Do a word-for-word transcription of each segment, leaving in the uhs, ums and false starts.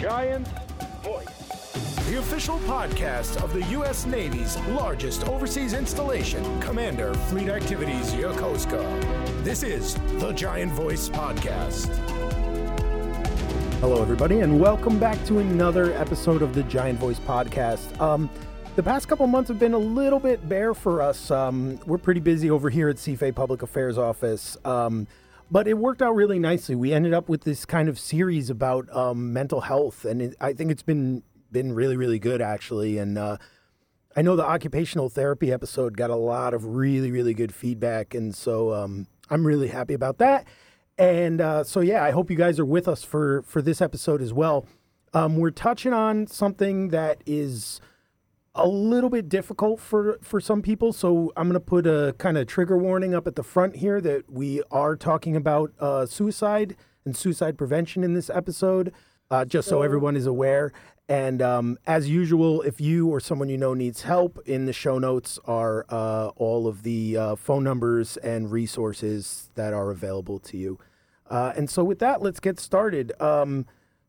Giant Voice, the official podcast of the U S Navy's largest overseas installation, Commander Fleet Activities Yokosuka. This is the Giant Voice Podcast. Hello, everybody, and welcome back to another episode of the Giant Voice Podcast. Um, the past couple months have been a little bit bare for us. Um, we're pretty busy over here at C F A Public Affairs Office, um, but it worked out really nicely. We ended up with this kind of series about um, mental health, and it, I think it's been been really, really good, actually. And uh, I know the occupational therapy episode got a lot of really, really good feedback, and so um, I'm really happy about that. And uh, so, yeah, I hope you guys are with us for, for this episode as well. Um, we're touching on something that is a little bit difficult for, for some people. So I'm going to put a kind of trigger warning up at the front here that we are talking about uh, suicide and suicide prevention in this episode, uh, just so everyone is aware. And um, as usual, if you or someone you know needs help, in the show notes are uh, all of the uh, phone numbers and resources that are available to you. Uh, and so with that, let's get started. Um,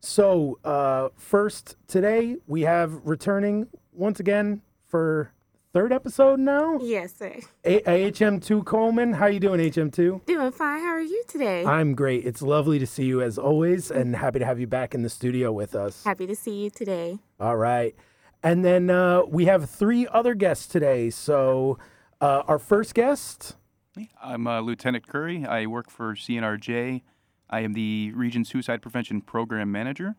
so uh, first, today we have returning once again for third episode now. Yes, sir. A- H M two Coleman. How you doing, H M two? Doing fine. How are you today? I'm great. It's lovely to see you as always, and happy to have you back in the studio with us. Happy to see you today. All right. And then uh, we have three other guests today. So uh, our first guest. I'm uh, Lieutenant Curry. I work for C N R J. I am the Region Suicide Prevention Program Manager.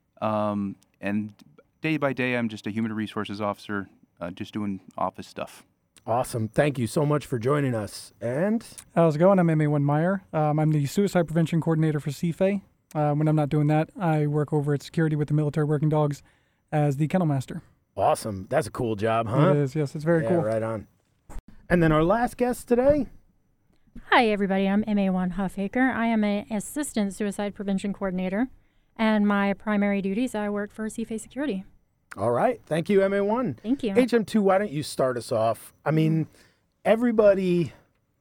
Um, and day by day, I'm just a human resources officer, uh, just doing office stuff. Awesome. Thank you so much for joining us. And how's it going? I'm M A one Meyer. Um, I'm the Suicide Prevention Coordinator for C F A. Uh, when I'm not doing that, I work over at security with the military working dogs as the kennel master. Awesome. That's a cool job, huh? It is, yes. It's very yeah, cool. Right on. And then our last guest today. Hi, everybody. I'm M A one Huffaker. I am an Assistant Suicide Prevention Coordinator, and my primary duties, I work for C F A Security. All right. Thank you, M A one. Thank you. H M two, why don't you start us off? I mean, everybody,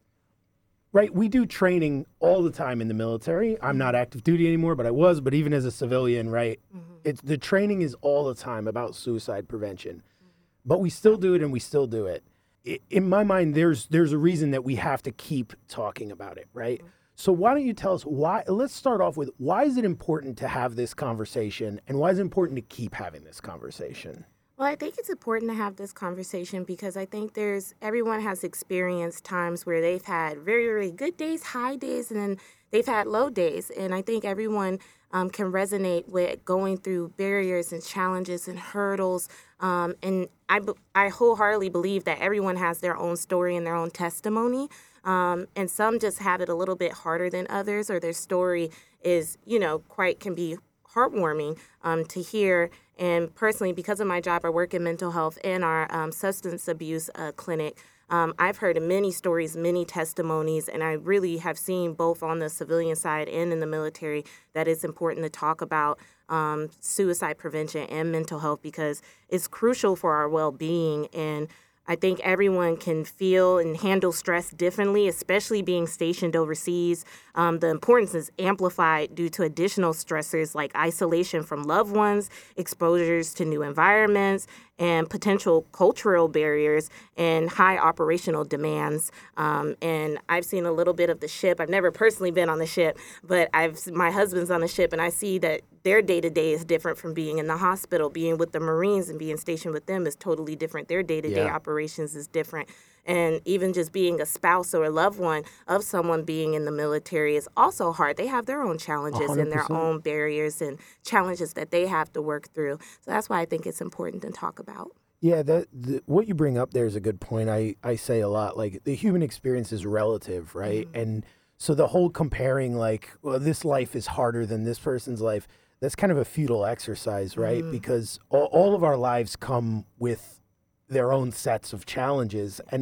right, we do training all the time in the military. I'm not active duty anymore, but I was. But even as a civilian, right, mm-hmm. it's the training is all the time about suicide prevention. Mm-hmm. But we still do it, and we still do it. In my mind, there's there's a reason that we have to keep talking about it, right? Mm-hmm. So why don't you tell us why? Let's start off with why is it important to have this conversation, and why is it important to keep having this conversation? Well, I think it's important to have this conversation because I think there's everyone has experienced times where they've had very, very good days, high days, and then they've had low days. And I think everyone um, can resonate with going through barriers and challenges and hurdles. Um, and I, I wholeheartedly believe that everyone has their own story and their own testimony. Um, and some just have it a little bit harder than others, or their story is, you know, quite can be heartwarming um, to hear. And personally, because of my job, I work in mental health and our um, substance abuse uh, clinic. Um, I've heard many stories, many testimonies, and I really have seen both on the civilian side and in the military that it's important to talk about um, suicide prevention and mental health because it's crucial for our well-being. And I think everyone can feel and handle stress differently, especially being stationed overseas. Um, the importance is amplified due to additional stressors like isolation from loved ones, exposures to new environments, and potential cultural barriers and high operational demands. Um, and I've seen a little bit of the ship. I've never personally been on the ship, but I've my husband's on the ship, and I see that their day-to-day is different from being in the hospital. Being with the Marines and being stationed with them is totally different. Their day-to-day yeah. operations is different. And even just being a spouse or a loved one of someone being in the military is also hard. They have their own challenges one hundred percent. and their own barriers and challenges that they have to work through. So that's why I think it's important to talk about. Yeah, that the, what you bring up there is a good point. I, I say a lot, like the human experience is relative, right? Mm-hmm. And so the whole comparing like, well, this life is harder than this person's life, that's kind of a futile exercise, right? Mm-hmm. Because all, all of our lives come with their own sets of challenges, and it's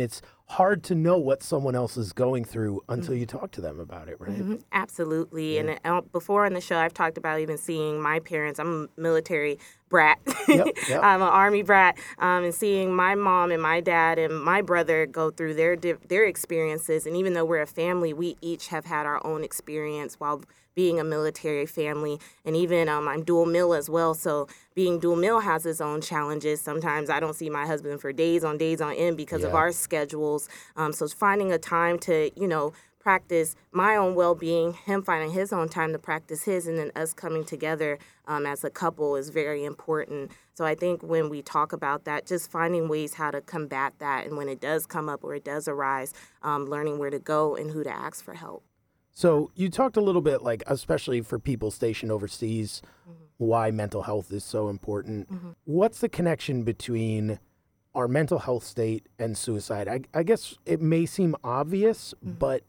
hard to know what someone else is going through until you talk to them about it, right? Mm-hmm. Absolutely. Yeah. And uh, before on the show, I've talked about even seeing my parents. I'm a military brat. Yep, yep. I'm an Army brat. Um, and seeing my mom and my dad and my brother go through their di- their experiences. And even though we're a family, we each have had our own experience while being a military family. And even um, I'm dual mil as well. So being dual mil has its own challenges. Sometimes I don't see my husband for days on days on end because of Yeah. our schedules. Um, so finding a time to, you know, practice my own well-being, him finding his own time to practice his, and then us coming together um, as a couple is very important. So I think when we talk about that, just finding ways how to combat that, and when it does come up or it does arise, um, learning where to go and who to ask for help. So you talked a little bit, like, especially for people stationed overseas, mm-hmm. why mental health is so important. Mm-hmm. What's the connection between our mental health state and suicide? I, I guess it may seem obvious, mm-hmm. but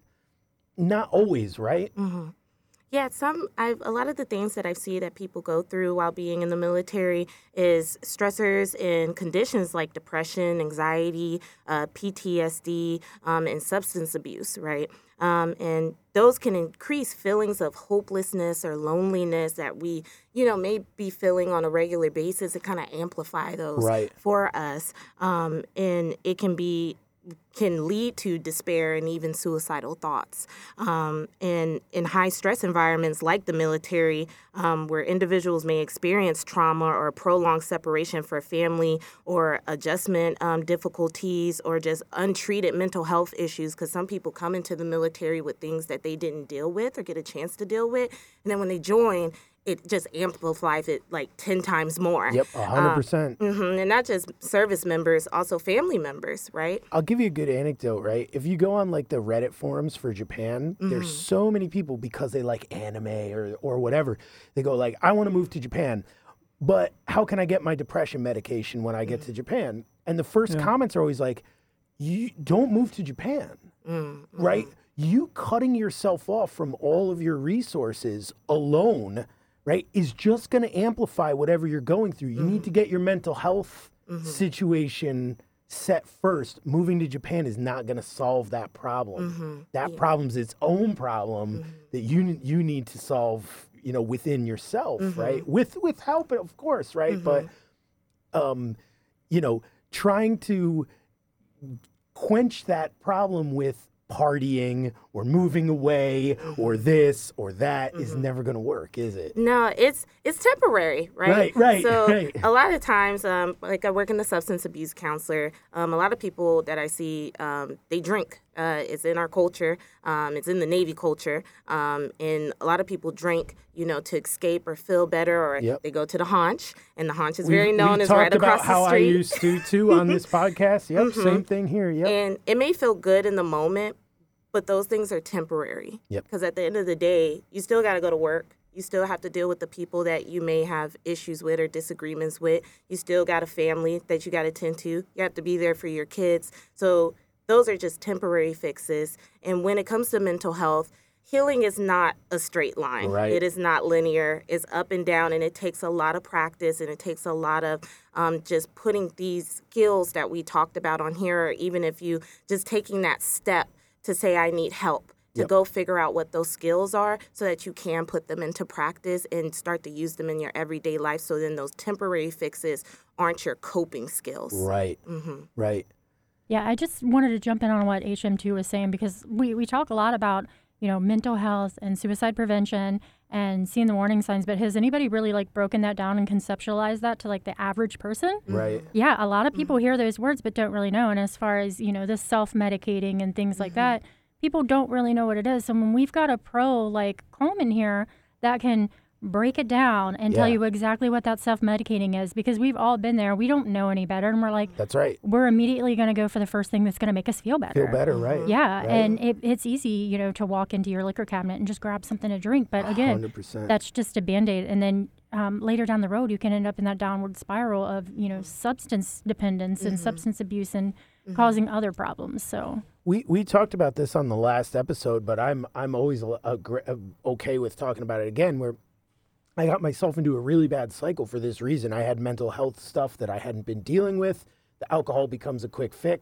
not always, right? Mm-hmm. Yeah, some I've a lot of the things that I see that people go through while being in the military is stressors and conditions like depression, anxiety, uh, P T S D, um, and substance abuse, right? Um, and those can increase feelings of hopelessness or loneliness that we, you know, may be feeling on a regular basis. It kind of amplify those right. for us, um, and it can be. can lead to despair and even suicidal thoughts. Um, and in high stress environments like the military, um, where individuals may experience trauma or prolonged separation for family or adjustment um, difficulties or just untreated mental health issues, because some people come into the military with things that they didn't deal with or get a chance to deal with. And then when they join, it just amplifies it like ten times more. Yep, one hundred percent. Um, mm-hmm, and not just service members, also family members, right? I'll give you a good anecdote, right? If you go on like the Reddit forums for Japan, mm-hmm. there's so many people because they like anime or, or whatever. They go like, I want to move to Japan, but how can I get my depression medication when I get mm-hmm. to Japan? And the first yeah. comments are always like, you don't move to Japan, mm-hmm. right? You cutting yourself off from all of your resources alone, right, is just going to amplify whatever you're going through. You mm-hmm. need to get your mental health mm-hmm. situation set first. Moving to Japan is not going to solve that problem. Mm-hmm. That yeah. problem's its own problem mm-hmm. that you you need to solve, you know, within yourself, mm-hmm. right? With with help, of course, right? Mm-hmm. But, um, you know, trying to quench that problem with partying or moving away or this or that mm-hmm. is never going to work, is it? No, it's it's temporary, right? Right, right. So right. a lot of times, um, like I work in the substance abuse counselor, um, a lot of people that I see, um, they drink. Uh, it's in our culture. Um, it's in the Navy culture. Um, and a lot of people drink, you know, to escape or feel better, or yep. they go to the haunch, and the haunch is we, very known as right across the street. We talked about how I used to, too, on this podcast. Yep, mm-hmm. same thing here. Yep. And it may feel good in the moment, but those things are temporary. Yep. Because at the end of the day, you still got to go to work. You still have to deal with the people that you may have issues with or disagreements with. You still got a family that you got to tend to. You have to be there for your kids. So those are just temporary fixes. And when it comes to mental health, healing is not a straight line. Right. It is not linear. It's up and down, and it takes a lot of practice, and it takes a lot of um, just putting these skills that we talked about on here, or even if you just taking that step to say, I need help, to yep. go figure out what those skills are so that you can put them into practice and start to use them in your everyday life, so then those temporary fixes aren't your coping skills. Right, mm-hmm. right. Yeah, I just wanted to jump in on what H M two was saying, because we, we talk a lot about, you know, mental health and suicide prevention and seeing the warning signs, but has anybody really like broken that down and conceptualized that to like the average person? Right. Yeah, a lot of people mm-hmm. hear those words but don't really know. And as far as, you know, this self-medicating and things mm-hmm. like that, people don't really know what it is. So when we've got a pro like Coleman here that can break it down and yeah. tell you exactly what that self-medicating is, because we've all been there. We don't know any better, and we're like, that's right. We're immediately going to go for the first thing that's going to make us feel better. Feel better, right? Yeah, right. and it, it's easy, you know, to walk into your liquor cabinet and just grab something to drink. But again, one hundred percent. That's just a Band-Aid, and then um, later down the road, you can end up in that downward spiral of, you know, substance dependence mm-hmm. and substance abuse and mm-hmm. causing other problems. So. We we talked about this on the last episode, but I'm I'm always a, a, a, okay with talking about it again. Where I got myself into a really bad cycle for this reason. I had mental health stuff that I hadn't been dealing with. The alcohol becomes a quick fix,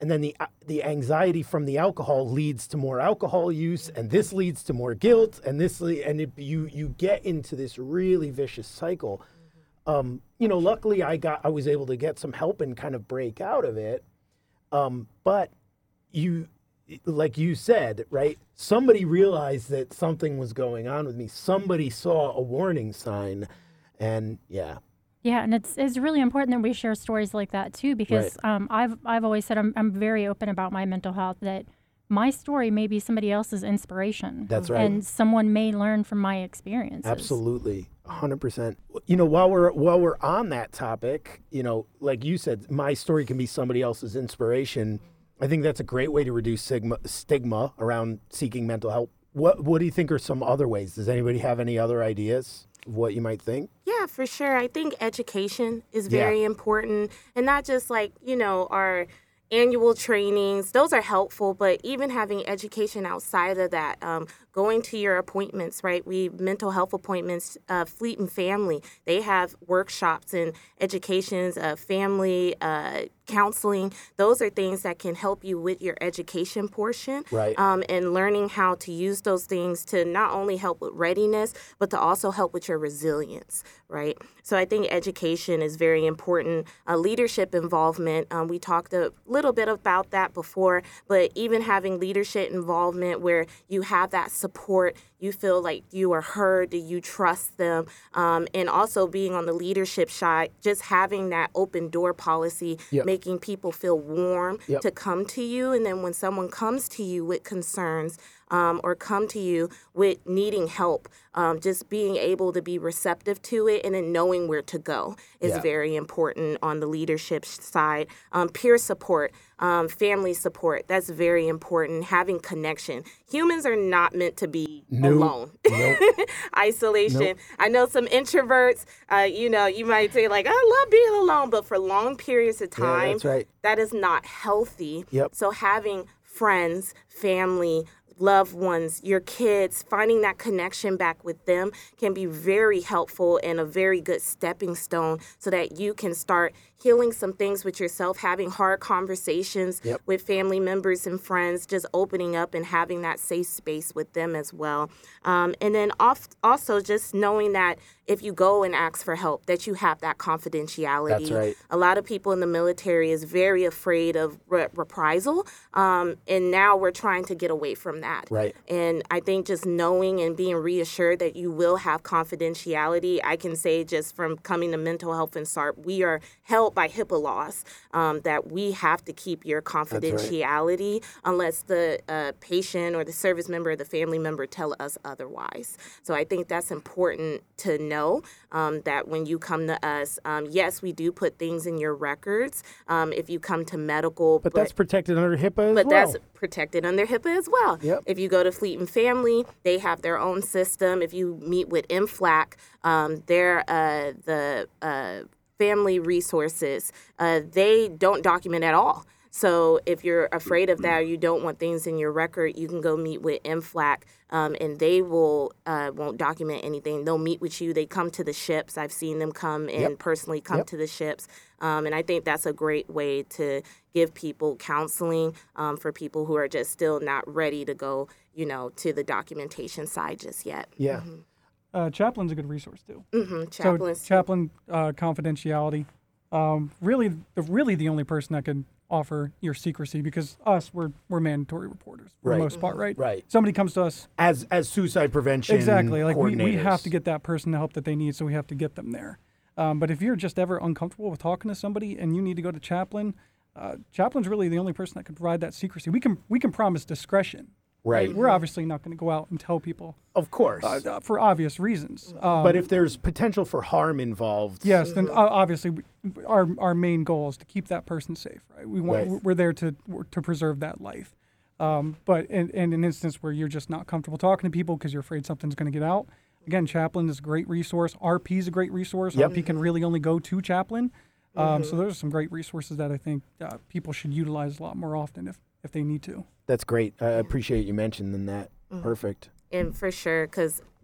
and then the the anxiety from the alcohol leads to more alcohol use, and this leads to more guilt, and this le- and it, you you get into this really vicious cycle. Um, you know, luckily I got I was able to get some help and kind of break out of it. Um, but you, like you said, right? Somebody realized that something was going on with me. Somebody saw a warning sign, and yeah. Yeah, and it's it's really important that we share stories like that too, because Right. um, I've I've always said I'm I'm very open about my mental health. That my story may be somebody else's inspiration. That's right. And someone may learn from my experiences. Absolutely, a hundred percent. You know, while we're while we're on that topic, you know, like you said, my story can be somebody else's inspiration. I think that's a great way to reduce stigma, stigma around seeking mental help. What What do you think are some other ways? Does anybody have any other ideas of what you might think? Yeah, for sure. I think education is Yeah. very important, and not just like, you know, our annual trainings. Those are helpful, but even having education outside of that, um, going to your appointments, right? We mental health appointments, uh, Fleet and Family, they have workshops and educations, uh, family uh, counseling. Those are things that can help you with your education portion, Right. um, and learning how to use those things to not only help with readiness, but to also help with your resilience, right? So I think education is very important. Uh, leadership involvement, um, we talked a little bit about that before, but even having leadership involvement where you have that support, you feel like you are heard, you trust them, um, and also being on the leadership side, just having that open door policy, Yep. making people feel warm Yep. to come to you. And then when someone comes to you with concerns, um, or come to you with needing help, um, just being able to be receptive to it and then knowing where to go is Yeah. very important on the leadership side. Um, peer support, um, family support, that's very important. Having connection. Humans are not meant to be No. alone. Nope. Isolation. Nope. I know some introverts, uh, you know, you might say like, I love being alone, but for long periods of Yeah, time, that's right. that is not healthy. Yep. So having friends, family, loved ones, your kids, finding that connection back with them can be very helpful and a very good stepping stone so that you can start healing some things with yourself, having hard conversations Yep. with family members and friends, just opening up and having that safe space with them as well. Um, and then off, also just knowing that if you go and ask for help, that you have that confidentiality. That's right. A lot of people in the military is very afraid of re- reprisal, um, and now we're trying to get away from that. Right. And I think just knowing and being reassured that you will have confidentiality, I can say just from coming to Mental Health and S A R P, we are held by HIPAA laws um, that we have to keep your confidentiality unless the uh, patient or the service member or the family member tell us otherwise. So I think that's important to know, um, that when you come to us, um, yes, we do put things in your records um, if you come to medical. But, that's protected under HIPAA as But well. that's protected under HIPAA as well. Yep. If you go to Fleet and Family, they have their own system. If you meet with M FLAC, um, they're uh, the uh, family resources. Uh, they don't document at all. So if you're afraid of that or you don't want things in your record, you can go meet with M FLAC, um, and they will uh, won't document anything. They'll meet with you. They come to the ships. I've seen them come and Yep. personally come Yep. to the ships. Um, and I think that's a great way to give people counseling um, for people who are just still not ready to go, you know, to the documentation side just yet. Yeah. Uh, Chaplain's a good resource too. Mm-hmm. Chaplains. So chaplain uh, confidentiality, um, really, the, really the only person that could offer your secrecy, because us, we're we're mandatory reporters for Right. the most part, right? Right. Somebody comes to us, As as suicide prevention exactly, like we, we have coordinators. to get that person the help that they need, so we have to get them there. Um, but if you're just ever uncomfortable with talking to somebody and you need to go to chaplain, uh, chaplain's really the only person that can provide that secrecy. We can we can promise discretion. Right. We're obviously not going to go out and tell people Of course. uh, uh, for obvious reasons. Um, but if there's potential for harm involved, Yes, then uh, obviously we, our our main goal is to keep that person safe, right? We want Right. we're there to to preserve that life. Um, but in, in an instance where you're just not comfortable talking to people because you're afraid something's going to get out, again, Chaplain is a great resource. R P is a great resource. Yep. R P can really only go to Chaplain. Um, So those are some great resources that I think uh, people should utilize a lot more often if if they need to. That's great. I appreciate you mentioning that. Perfect. And for sure, because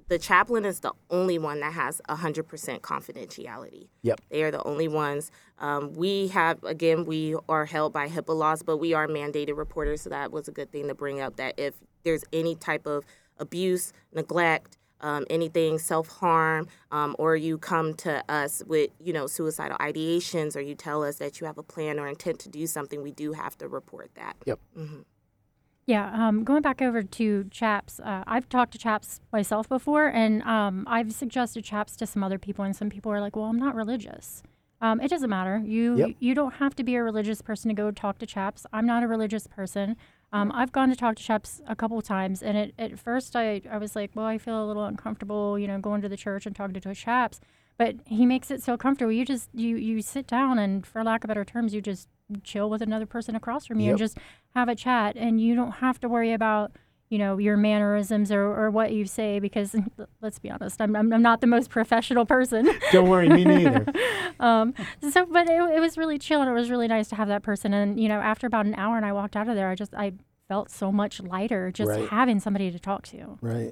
the chaplain is the only one that has one hundred percent confidentiality. Yep. They are the only ones. Um, we have, again, we are held by HIPAA laws, but we are mandated reporters, so that was a good thing to bring up, that if there's any type of abuse, neglect, um, anything, self-harm, um, or you come to us with, you know, suicidal ideations, or you tell us that you have a plan or intent to do something, we do have to report that. Yep. Mm-hmm. Yeah, um, going back over to CHAPS, uh, I've talked to CHAPS myself before, and um, I've suggested CHAPS to some other people, and some people are like, well, I'm not religious. Um, it doesn't matter. You Yep. you don't have to be a religious person to go talk to CHAPS. I'm not a religious person. Um, I've gone to talk to CHAPS a couple of times, and it, at first I, I was like, well, I feel a little uncomfortable, you know, going to the church and talking to CHAPS. But he makes it so comfortable. You just, you, you sit down, and for lack of better terms, you just chill with another person across from you Yep. and just have a chat. And you don't have to worry about, you know, your mannerisms or, or what you say, because let's be honest, I'm, I'm, I'm not the most professional person. Don't worry, me neither. um, so, but it, it was really chill, and it was really nice to have that person. And, you know, after about an hour and I walked out of there, I just, I felt so much lighter just Right. having somebody to talk to. Right.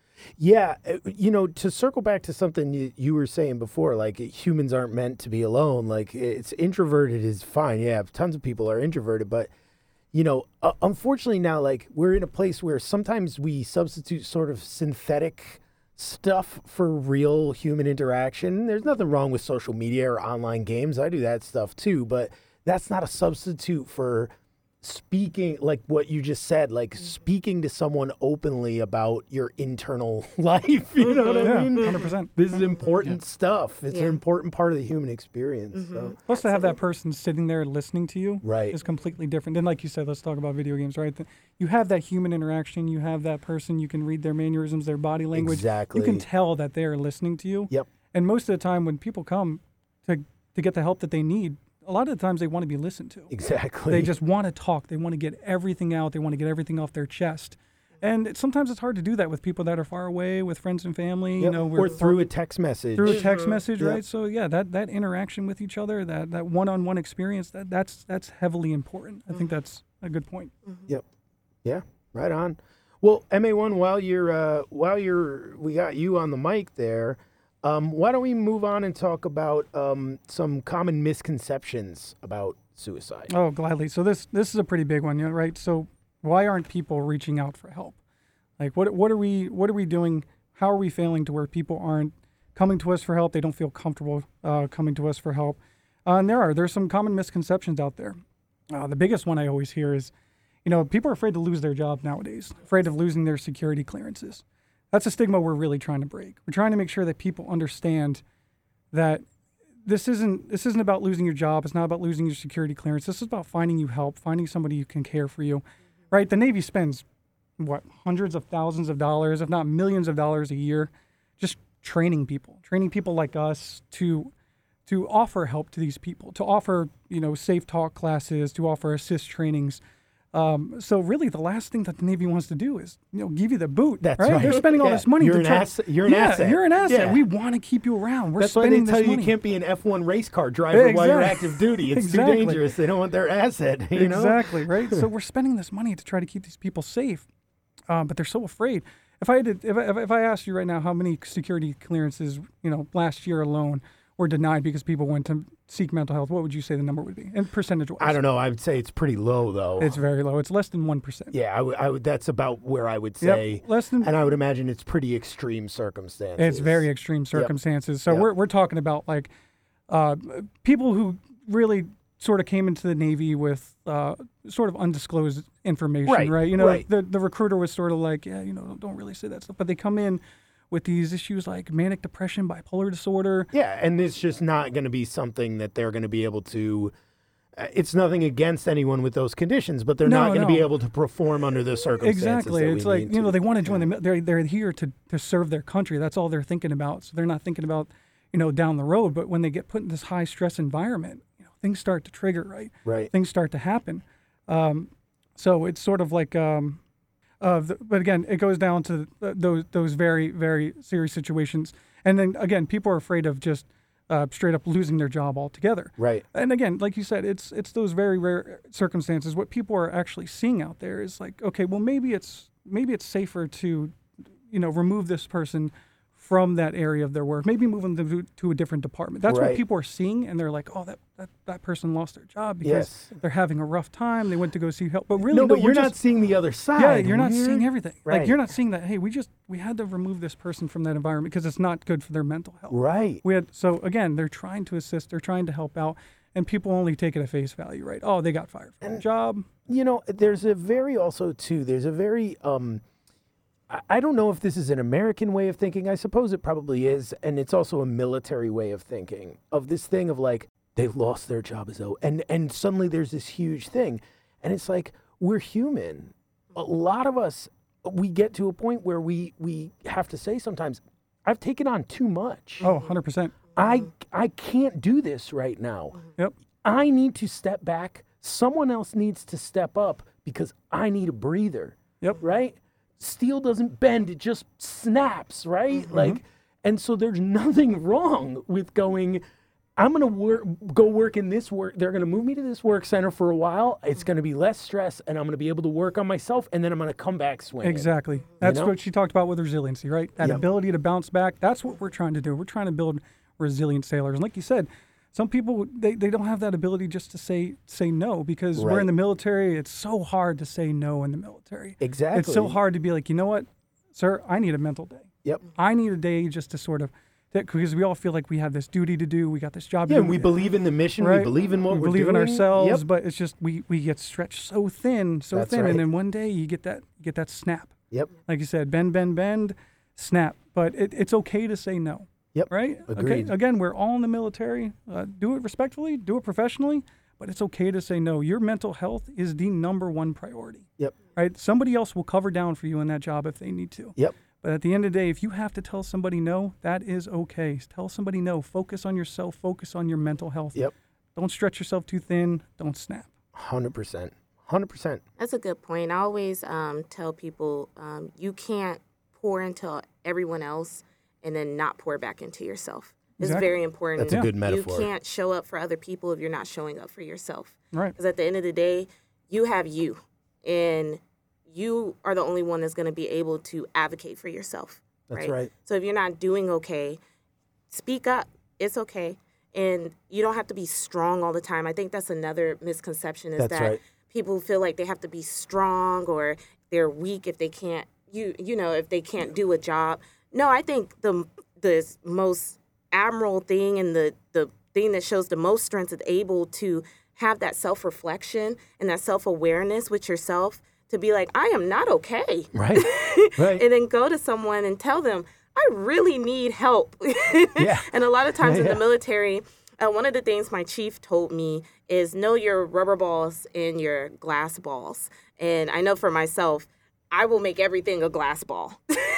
Yeah, uh, you know, to circle back to something you, you were saying before, like humans aren't meant to be alone. Like it's introverted is fine. Yeah, tons of people are introverted, but you know, uh, unfortunately now, like we're in a place where sometimes we substitute sort of synthetic stuff for real human interaction. There's nothing wrong with social media or online games. I do that stuff too, but that's not a substitute for speaking, like what you just said, like speaking to someone openly about your internal life. You know what I Yeah, mean? one hundred percent. This is important stuff. It's Yeah. an important part of the human experience. Mm-hmm. So. Plus, to have that person sitting there listening to you Right. is completely different. Then, like you said, let's talk about video games, right? The- You have that human interaction. You have that person. You can read their mannerisms, their body language. Exactly. You can tell that they are listening to you. Yep. And most of the time, when people come to to get the help that they need, a lot of the times they want to be listened to. Exactly. They just want to talk. They want to get everything out. They want to get everything off their chest. And it, sometimes it's hard to do that with people that are far away, with friends and family. Yep. You know, or we're through a text message. through a text message, Yep. right? So yeah, that, that interaction with each other, that, that one-on-one experience, that that's that's heavily important. I think that's a good point. Yep. Yeah. Right on. Well, M A one, while you're uh, while you're we got you on the mic there, um, why don't we move on and talk about um, some common misconceptions about suicide? Oh, gladly. So this this is a pretty big one, you know, right? So why aren't people reaching out for help? Like what what are we what are we doing? How are we failing to where people aren't coming to us for help? They don't feel comfortable uh, coming to us for help. Uh, and there are there's some common misconceptions out there. Uh, the biggest one I always hear is, you know, people are afraid to lose their job nowadays, afraid of losing their security clearances. That's a stigma we're really trying to break. We're trying to make sure that people understand that this isn't this isn't about losing your job. It's not about losing your security clearance. This is about finding you help, finding somebody who can care for you, right? The Navy spends, what, hundreds of thousands of dollars, if not millions of dollars a year, just training people, training people like us to to offer help to these people, to offer, you know, safe talk classes, to offer assist trainings. Um, so really, the last thing that the Navy wants to do is, you know, give you the boot. That's right. right. They're spending all Yeah. this money. You're to an try, asset- you're an yeah, asset. You're an asset. Yeah. We want to keep you around. We're That's why they spending tell this you money. you can't be an F one race car driver while you're Exactly. active duty. It's Exactly. too dangerous. They don't want their asset. You know? Exactly, right? So we're spending this money to try to keep these people safe, um, but they're so afraid. If I had to, if I, if I asked you right now how many security clearances, you know, last year alone were denied because people went to seek mental health, what would you say the number would be? And percentage-wise? I don't know. I would say it's pretty low, though. It's very low. It's less than one percent. yeah, I would, I would. That's about where I would Yep, say. less than. And I would imagine it's pretty extreme circumstances. It's very extreme circumstances. So Yep. we're we're talking about like uh, people who really sort of came into the Navy with uh, sort of undisclosed information, Right, right? You know, right. the the recruiter was sort of like, yeah, you know, don't really say that stuff. But they come in with these issues like manic depression, bipolar disorder. Yeah, and it's just not going to be something that they're going to be able to. Uh, it's nothing against anyone with those conditions, but they're No, not going to no. be able to perform under the circumstances. Exactly. that we It's like, need you know, to. they want to join the mil- they're they're here to to serve their country. That's all they're thinking about. So they're not thinking about, you know, down the road. But when they get put in this high stress environment, you know, things start to trigger, right? Right. Things start to happen. Um, so it's sort of like, um, uh, the, but again, it goes down to th- those those very very serious situations. And then again, people are afraid of just uh, straight up losing their job altogether. Right. And again, like you said, it's it's those very rare circumstances. What people are actually seeing out there is like, okay, well maybe it's maybe it's safer to, you know, remove this person from that area of their work, maybe move them to, to a different department. That's Right. what people are seeing, and they're like, oh, that, that, that person lost their job because Yes. they're having a rough time. They went to go seek help. But really, no, no, but we're you're not just, seeing the other side. yeah, you're not We're- seeing everything. Right. Like, you're not seeing that, hey, we just, we had to remove this person from that environment because it's not good for their mental health. Right. We had, so again, they're trying to assist, they're trying to help out, and people only take it at face value, right? Oh, they got fired from their job. You know, there's a very also too, there's a very, um, I- I don't know if this is an American way of thinking. I suppose it probably is. And it's also a military way of thinking of this thing of like, they lost their job as though, and, and suddenly there's this huge thing. And it's like, we're human. A lot of us, we get to a point where we, we have to say sometimes, I've taken on too much. Oh, one hundred percent. I, I can't do this right now. Yep. I need to step back. Someone else needs to step up because I need a breather. Yep. Right? Steel doesn't bend, it just snaps, right? Mm-hmm. Like, and so there's nothing wrong with going, I'm going to work, go work in this work. They're going to move me to this work center for a while. It's going to be less stress, and I'm going to be able to work on myself, and then I'm going to come back swinging. Exactly. That's know? what she talked about with resiliency, right? That Yep. ability to bounce back. That's what we're trying to do. We're trying to build resilient sailors. And like you said, some people, they, they don't have that ability just to say say no because we're Right. in the military. It's so hard to say no in the military. Exactly. It's so hard to be like, you know what, sir, I need a mental day. Yep. I need a day just to sort of, because we all feel like we have this duty to do. We got this job Yeah, to and do. we believe in the mission. Right? We believe in what we we're believe doing. in ourselves, Yep. but it's just we, we get stretched so thin, so That's thin, right. and then one day you get that you get that snap. Yep. Like you said, bend, bend, bend, snap. But it, it's okay to say no. Yep. Right? Agreed. Okay. Again, we're all in the military. Uh, do it respectfully, do it professionally, but it's okay to say no. Your mental health is the number one priority. Yep. Right? Somebody else will cover down for you in that job if they need to. Yep. But at the end of the day, if you have to tell somebody no, that is okay. Tell somebody no. Focus on yourself. Focus on your mental health. Yep. Don't stretch yourself too thin. Don't snap. one hundred percent. one hundred percent. That's a good point. I always um, tell people um, you can't pour into everyone else and then not pour back into yourself. It's Exactly. very important. That's a Yeah. good metaphor. You can't show up for other people if you're not showing up for yourself. Right. Because at the end of the day, you have you, and you are the only one that's going to be able to advocate for yourself. That's right. So if you're not doing okay, speak up. It's okay. And you don't have to be strong all the time. I think that's another misconception is That's that right. people feel like they have to be strong or they're weak if they can't you you know if they can't do a job. No, I think the the most admirable thing and the the thing that shows the most strength is able to have that self-reflection and that self-awareness with yourself to be like, I am not okay. Right. Right. And then go to someone and tell them, I really need help. Yeah. And a lot of times in Yeah. the military, uh, one of the things my chief told me is know your rubber balls and your glass balls. And I know for myself, I will make everything a glass ball.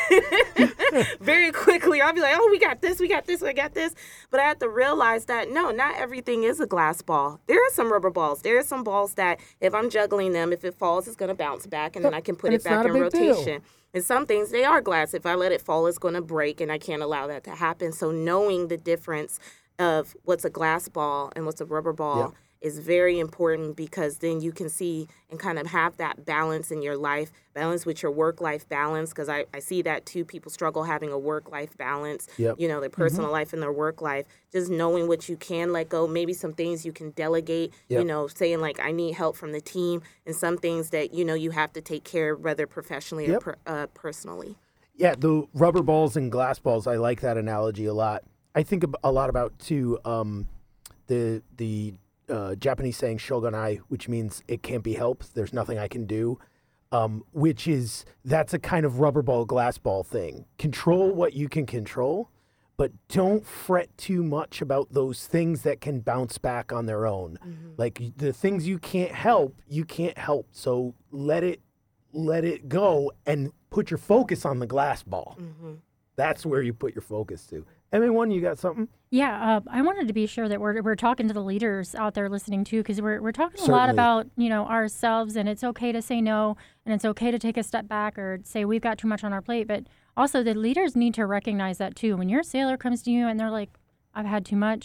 Very quickly, I'll be like, oh, we got this, we got this, we got this. But I have to realize that, no, not everything is a glass ball. There are some rubber balls. There are some balls that if I'm juggling them, if it falls, it's going to bounce back, and then I can put And it it's not back a in big deal. rotation. And some things, they are glass. If I let it fall, it's going to break, and I can't allow that to happen. So knowing the difference of what's a glass ball and what's a rubber ball Yeah. is very important, because then you can see and kind of have that balance in your life, balance with your work-life balance, because I, I see that too. People struggle having a work-life balance, Yep. you know, their personal life and their work life, just knowing what you can let go, maybe some things you can delegate, Yep. you know, saying like, I need help from the team, and some things that, you know, you have to take care of, whether professionally Yep. or per, uh, personally. Yeah, the rubber balls and glass balls. I like that analogy a lot. I think ab- a lot about too um, the the uh, Japanese saying "shogunai," which means it can't be helped. There's nothing I can do. Um, which is that's a kind of rubber ball glass ball thing. Control what you can control, but don't fret too much about those things that can bounce back on their own. Like the things you can't help, you can't help. So let it let it go and put your focus on the glass ball. That's where you put your focus to. M A one, you got something? Yeah, uh, I wanted to be sure that we're we're talking to the leaders out there listening too, because we're we're talking a lot Certainly. about you know ourselves, and it's okay to say no, and it's okay to take a step back or say we've got too much on our plate. But also, the leaders need to recognize that too. When your sailor comes to you and they're like, "I've had too much,"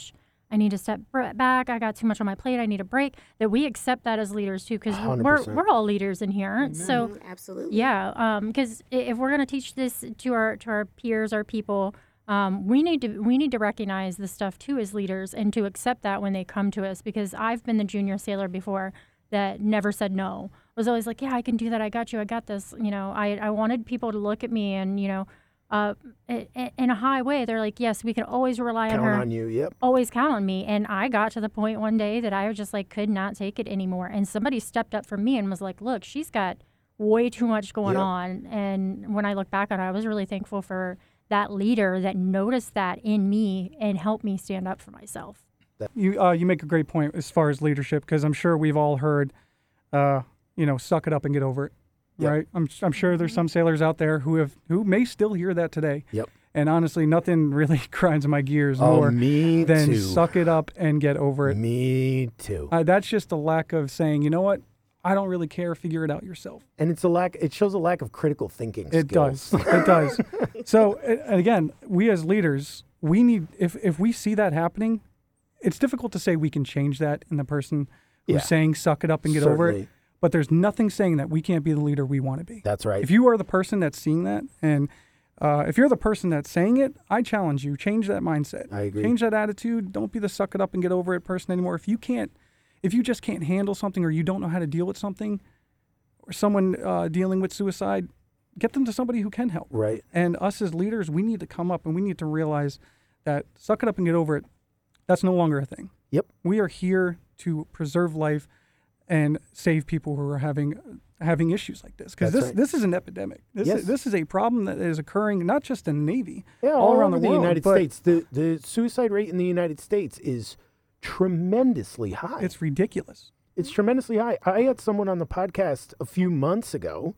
I need to step back. I got too much on my plate. I need a break. That we accept that as leaders too, because we're we're all leaders in here. Mm-hmm. So absolutely, yeah. Because um, if we're going to teach this to our to our peers, our people, um, we need to we need to recognize this stuff too as leaders and to accept that when they come to us. Because I've been the junior sailor before that never said no. Was always like, yeah, I can do that. I got you. I got this. You know, I I wanted people to look at me and you know. Uh, in a high way, they're like, yes, we can always rely count on her. Count on you, yep. Always count on me. And I got to the point one day that I was just like, could not take it anymore. And somebody stepped up for me and was like, look, she's got way too much going yep. on. And when I look back on it, I was really thankful for that leader that noticed that in me and helped me stand up for myself. You uh, you make a great point as far as leadership, because I'm sure we've all heard, uh, you know, suck it up and get over it. Yep. Right, I'm I'm sure there's some sailors out there who have who may still hear that today. Yep. And honestly, nothing really grinds my gears oh, more me than too. suck it up and get over it. Me too. Uh, that's just a lack of saying, you know what, I don't really care. Figure it out yourself. And it's a lack. It shows a lack of critical thinking. It skills. does. It does. So and again, we as leaders, we need if if we see that happening, it's difficult to say we can change that in the person who's yeah. saying suck it up and get Certainly. over it. But there's nothing saying that we can't be the leader we want to be. That's right. If you are the person that's seeing that, and uh, if you're the person that's saying it, I challenge you, change that mindset. I agree. Change that attitude. Don't be the suck it up and get over it person anymore. If you can't, if you just can't handle something or you don't know how to deal with something, or someone uh, dealing with suicide, get them to somebody who can help. Right. And us as leaders, we need to come up and we need to realize that suck it up and get over it, that's no longer a thing. Yep. We are here to preserve life and save people who are having having issues like this, because this right. this is an epidemic. This yes. is, this is a problem that is occurring not just in the Navy, yeah, all, all around over the the world. United States. The the suicide rate in the United States is tremendously high. It's ridiculous. It's tremendously high. I had someone on the podcast a few months ago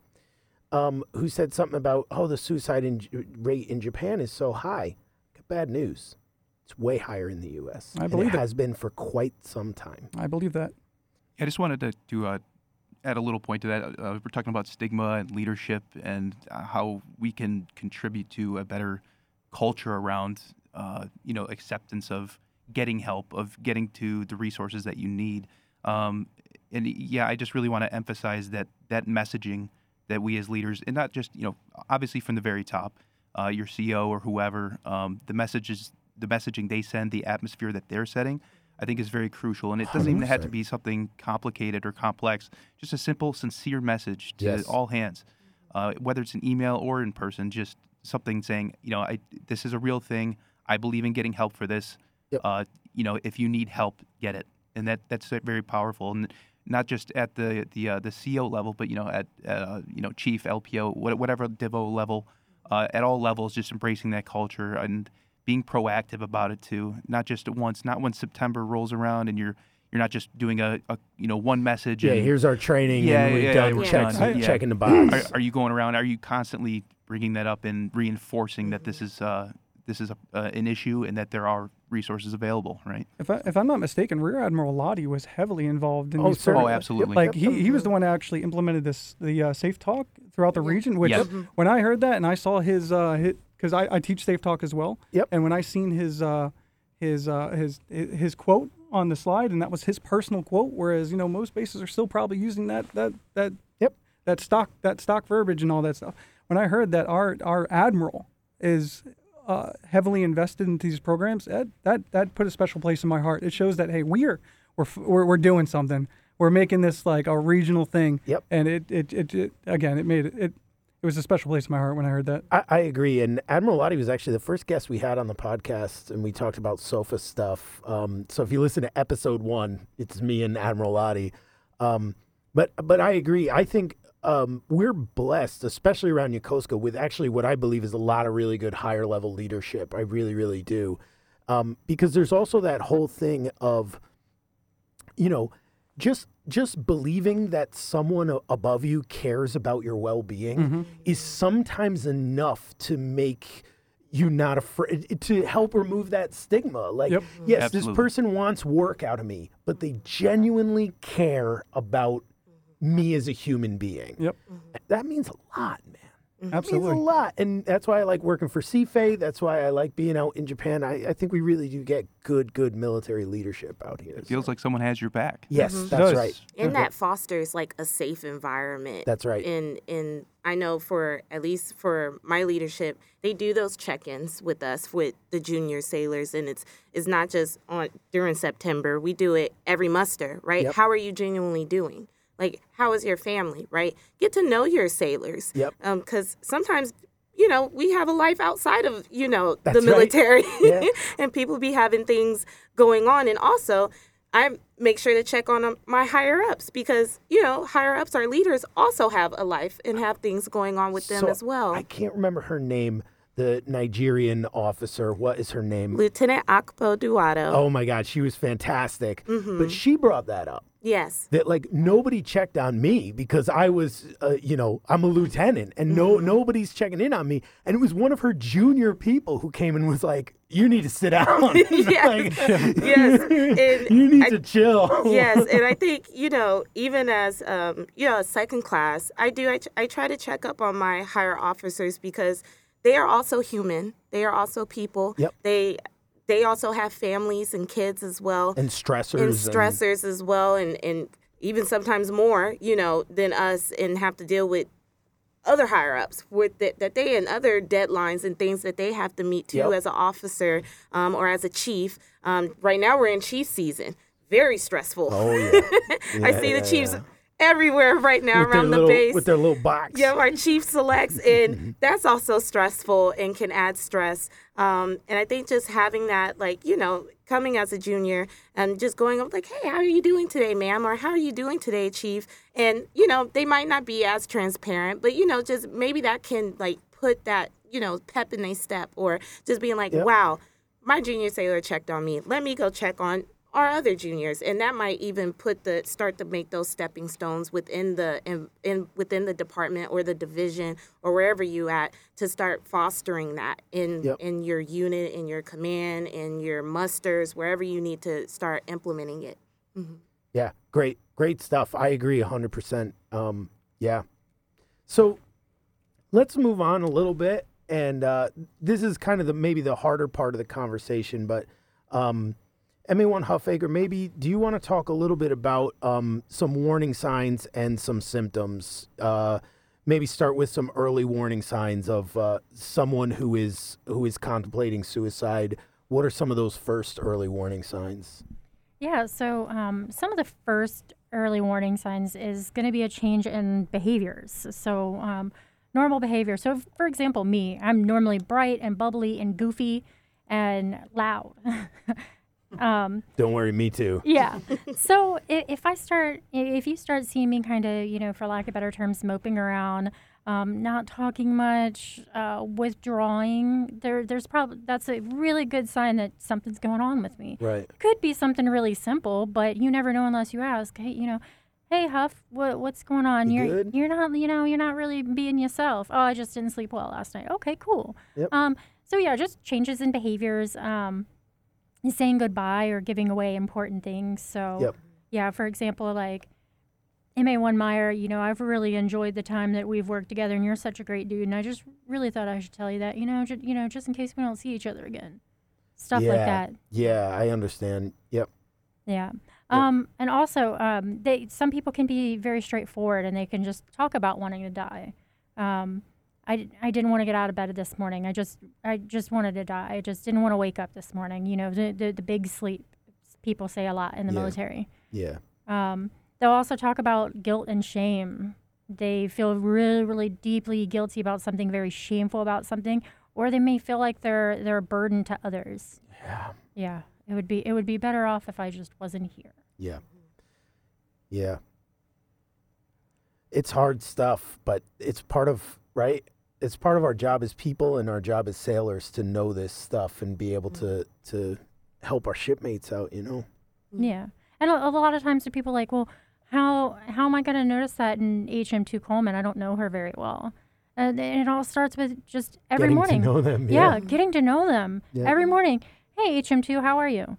um, who said something about, oh, the suicide in, rate in Japan is so high. Bad news. It's way higher in the U S I believe and it, it has been for quite some time. I believe that. I just wanted to, to uh, add a little point to that. Uh, we're talking about stigma and leadership and uh, how we can contribute to a better culture around, uh, you know, acceptance of getting help, of getting to the resources that you need. Um, and yeah, I just really want to emphasize that that messaging that we as leaders, and not just, you know, obviously from the very top, uh, your C E O or whoever, um, the messages, the messaging they send, the atmosphere that they're setting, I think is very crucial. And it doesn't even have to be something complicated or complex. Just a simple, sincere message to yes. all hands, uh, whether it's an email or in person, just something saying, you know, I, this is a real thing. I believe in getting help for this. Yep. Uh, you know, if you need help, get it. And that that's very powerful. And not just at the the uh, the C E O level, but, you know, at, uh, you know, chief, L P O, whatever Divo level, uh, at all levels, just embracing that culture and being proactive about it too, not just at once, not when September rolls around and you're you're not just doing a, a you know one message. Yeah, and, here's our training. Yeah, and we've yeah, done we're checks, done. Yeah. checking the box. Are, are you going around? Are you constantly bringing that up and reinforcing that this is uh, this is a, uh, an issue and that there are resources available, right? If I, if I'm not mistaken, Rear Admiral Lottie was heavily involved in Oh, these sir. programs. Oh, absolutely. Like he, he was the one that actually implemented this the uh, Safe Talk throughout the region. Which Yep. when I heard that and I saw his uh, his because I, I teach Safe Talk as well. Yep. And when I seen his uh, his uh, his his quote on the slide, and that was his personal quote, whereas you know most bases are still probably using that that that Yep. that stock that stock verbiage and all that stuff. When I heard that our our admiral is uh, heavily invested into these programs, that, that that put a special place in my heart. It shows that hey, we're we're we're, we're doing something. We're making this like a regional thing. Yep. And it it, it, it again it made it, it it was a special place in my heart when I heard that. I, I agree. And Admiral Lottie was actually the first guest we had on the podcast, and we talked about SOFA stuff. Um, so if you listen to episode one, it's me and Admiral Lottie. Um, but but I agree. I think um, we're blessed, especially around Yokosuka, with actually what I believe is a lot of really good higher level leadership. I really, really do. Um, because there's also that whole thing of, you know, just just believing that someone above you cares about your well-being mm-hmm. is sometimes enough to make you not afraid, to help remove that stigma. Like, yep. yes, Absolutely. this person wants work out of me, but they genuinely care about me as a human being. Yep. That means a lot, man. Absolutely. It means a lot. And that's why I like working for C F A. That's why I like being out in Japan. I, I think we really do get good, good military leadership out here. It feels like someone has your back. Yes, Mhm. that's Does. right. And that fosters like a safe environment. That's right. And and I know for at least for my leadership, they do those check-ins with us with the junior sailors, and it's it's not just on during September. We do it every muster, right? Yep. How are you genuinely doing? Like, how is your family, right? Get to know your sailors. Yep. Um, because sometimes, you know, we have a life outside of, you know, That's the right. military, Yeah. and people be having things going on. And also, I make sure to check on um, my higher ups because, you know, higher ups, our leaders also have a life and have things going on with them So, as well. I can't remember her name, the Nigerian officer. What is her name? Lieutenant Akpo Duado. Oh my God, she was fantastic. Mm-hmm. But she brought that up. Yes. That like nobody checked on me because I was, uh, you know, I'm a lieutenant and no nobody's checking in on me. And it was one of her junior people who came and was like, "You need to sit down. Yes. Like, Yes. And you need I- to chill." Yes, and I think, you know, even as, um, you know, a second class, I do, I, tr- I try to check up on my higher officers because they are also human. They are also people. Yep. They they also have families and kids as well. And stressors. And stressors as well, and, and even sometimes more, you know, than us, and have to deal with other higher ups with the, that they and other deadlines and things that they have to meet too Yep. as an officer um, or as a chief. Um, right now we're in chief season. Very stressful. Oh yeah. I Yeah, see the yeah, Chiefs yeah. everywhere right now With their around the little, base. with their little box. Yeah, our chief selects, and that's also stressful and can add stress. Um, and I think just having that, like, you know, coming as a junior and just going up like, "Hey, how are you doing today, ma'am?" Or "How are you doing today, chief?" And, you know, they might not be as transparent, but, you know, just maybe that can, like, put that, you know, pep in their step, or just being like, Yep. wow, my junior sailor checked on me. Let me go check on our other juniors, and that might even put the start to make those stepping stones within the in, in within the department or the division or wherever you at to start fostering that in Yep. in your unit, in your command, in your musters, wherever you need to start implementing it. Yeah, great, great stuff. I agree one hundred percent. Um, yeah. So let's move on a little bit. And uh, this is kind of the maybe the harder part of the conversation, but um, M A one Huffaker, maybe do you want to talk a little bit about um, some warning signs and some symptoms? Uh, maybe start with some early warning signs of uh, someone who is who is contemplating suicide. What are some of those first early warning signs? Yeah, so um, some of the first early warning signs is going to be a change in behaviors. So um, normal behavior. So, f- for example, me, I'm normally bright and bubbly and goofy and loud. um, Don't worry, me too. yeah. So if, if I start, i- if you start seeing me kind of, you know, for lack of better terms, moping around, um, not talking much, uh, withdrawing, there, there's probably, that's a really good sign that something's going on with me. Right. Could be something really simple, but you never know unless you ask. Hey, you know, hey Huff, what what's going on? You you're good? you're not, you know, you're not really being yourself. Oh, I just didn't sleep well last night. Okay, cool. Yep. Um, so yeah, just changes in behaviors. Um, saying goodbye or giving away important things. So Yep. yeah, for example, like M A one Meyer, you know, I've really enjoyed the time that we've worked together, and you're such a great dude. And I just really thought I should tell you that, you know, ju- you know, just in case we don't see each other again, stuff yeah. like that. Yeah, I understand. Yep. Yeah. Um, and also, um, they some people can be very straightforward, and they can just talk about wanting to die. Um, I, d- I didn't want to get out of bed this morning. I just I just wanted to die. I just didn't want to wake up this morning. You know, the the, the big sleep people say a lot in the Yeah. military. Yeah. Um, they'll also talk about guilt and shame. They feel really, really deeply guilty about something, very shameful about something, or they may feel like they're they're a burden to others. Yeah. Yeah, it would be it would be better off if I just wasn't here. Yeah. Yeah. It's hard stuff, but it's part of, right? It's part of our job as people and our job as sailors to know this stuff and be able to to help our shipmates out, you know? Yeah, and a, a lot of times the people are like, well, how how am I going to notice that in H M two Coleman? I don't know her very well, and, and it all starts with just every Getting morning. to know them. yeah. Yeah. getting to know them Yeah. every morning. Hey, H M two, how are you?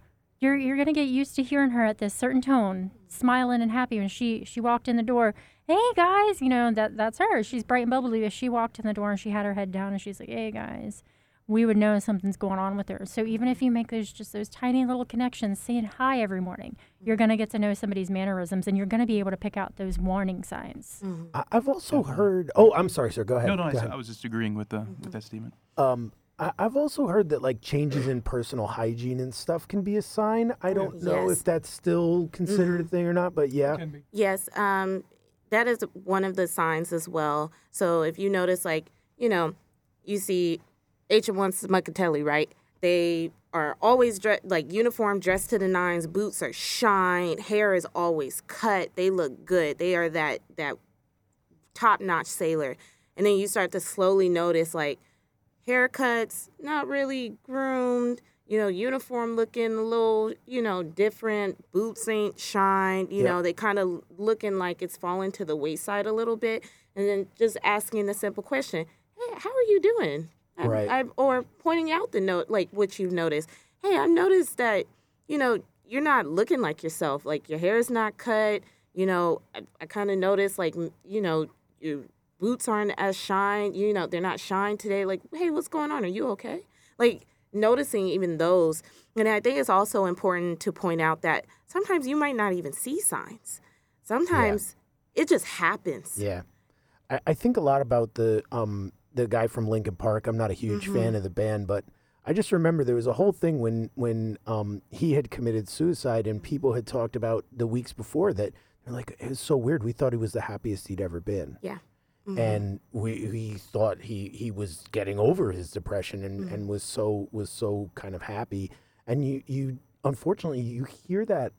you're you're gonna get used to hearing her at this certain tone, smiling and happy when she she walked in the door. Hey guys, you know that that's her. She's bright and bubbly. If she walked in the door and she had her head down and she's like, hey guys, we would know something's going on with her. So even if you make those just those tiny little connections, saying hi every morning, you're gonna get to know somebody's mannerisms, and you're gonna be able to pick out those warning signs. Mm-hmm. I- I've also heard. Oh, I'm sorry, sir. Go ahead. No, no, Go I, ahead. I was just agreeing with the with that statement. Um, I- I've also heard that like changes in personal hygiene and stuff can be a sign. I don't know Yes. if that's still considered a thing or not, but yeah. Can be. Yes, um, that is one of the signs as well. So if you notice, like, you know, you see H and one Smuckatelli, right? They are always dressed, like, uniform, dressed to the nines. Boots are shined. Hair is always cut. They look good. They are that that top-notch sailor. And then you start to slowly notice, like, haircuts, not really groomed, you know, uniform looking a little, you know, different. Boots ain't shined, you Yeah. know, they kind of looking like it's falling to the wayside a little bit. And then just asking the simple question, hey, how are you doing? I- Right. I, or pointing out the note, like what you've noticed. Hey, I noticed that, you know, you're not looking like yourself. Like your hair is not cut. You know, I, I kind of noticed, like, m- you know, your boots aren't as shined. You know, they're not shined today. Like, hey, what's going on? Are you okay? Like, noticing even those. And I think it's also important to point out that sometimes you might not even see signs. Sometimes it just happens. Yeah. I, I think a lot about the um the guy from Linkin Park. I'm not a huge fan of the band, but I just remember there was a whole thing when when um he had committed suicide and people had talked about the weeks before that. They're like, it was so weird. We thought he was the happiest he'd ever been. Yeah. And we we thought he, he was getting over his depression and, and was so was so kind of happy. And you, you unfortunately you hear that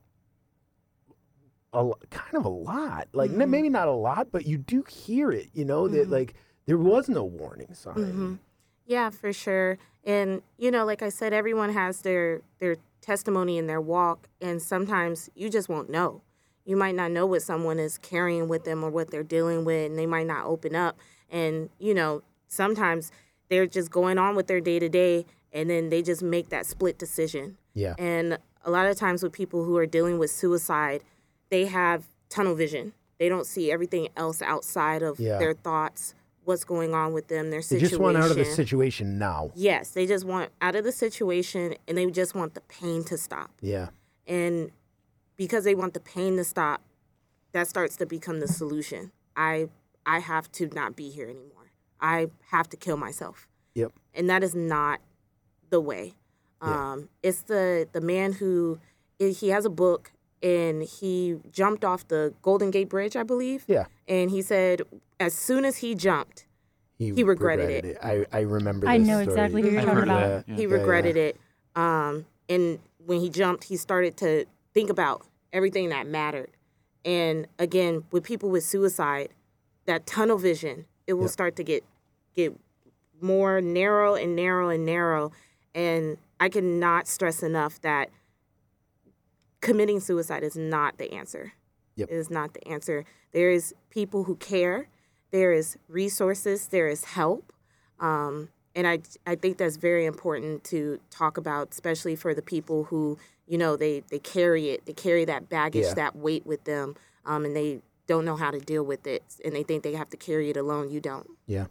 a lo- kind of a lot. Like n- maybe not a lot, but you do hear it, you know, that like there was no warning sign. Mm-hmm. Yeah, for sure. And, you know, like I said, everyone has their their testimony in their walk, and sometimes you just won't know. You might not know what someone is carrying with them or what they're dealing with, and they might not open up. And, you know, sometimes they're just going on with their day-to-day, and then they just make that split decision. Yeah. And a lot of times with people who are dealing with suicide, they have tunnel vision. They don't see everything else outside of Yeah. their thoughts, what's going on with them, their They situation. just want out of the situation now. Yes, they just want out of the situation, and they just want the pain to stop. Yeah. And because they want the pain to stop, that starts to become the solution. I I have to not be here anymore. I have to kill myself. Yep. And that is not the way. Yeah. Um, it's the, the man who, he has a book, and he jumped off the Golden Gate Bridge, I believe. Yeah. And he said as soon as he jumped, He regretted it. I, I remember I this know story. exactly who you're I've talking heard of about. that. Yeah. he Yeah, regretted yeah. it. Um, and when he jumped, he started to think about everything that mattered. And again, with people with suicide, that tunnel vision, it will Yep. start to get get more narrow and narrow and narrow. And I cannot stress enough that committing suicide is not the answer. Yep. It is not the answer. There is people who care. There is resources. There is help. Um, and I, I think that's very important to talk about, especially for the people who, you know, they, they carry it. They carry that baggage, Yeah. that weight with them, um, and they don't know how to deal with it. And they think they have to carry it alone. You don't. Yeah.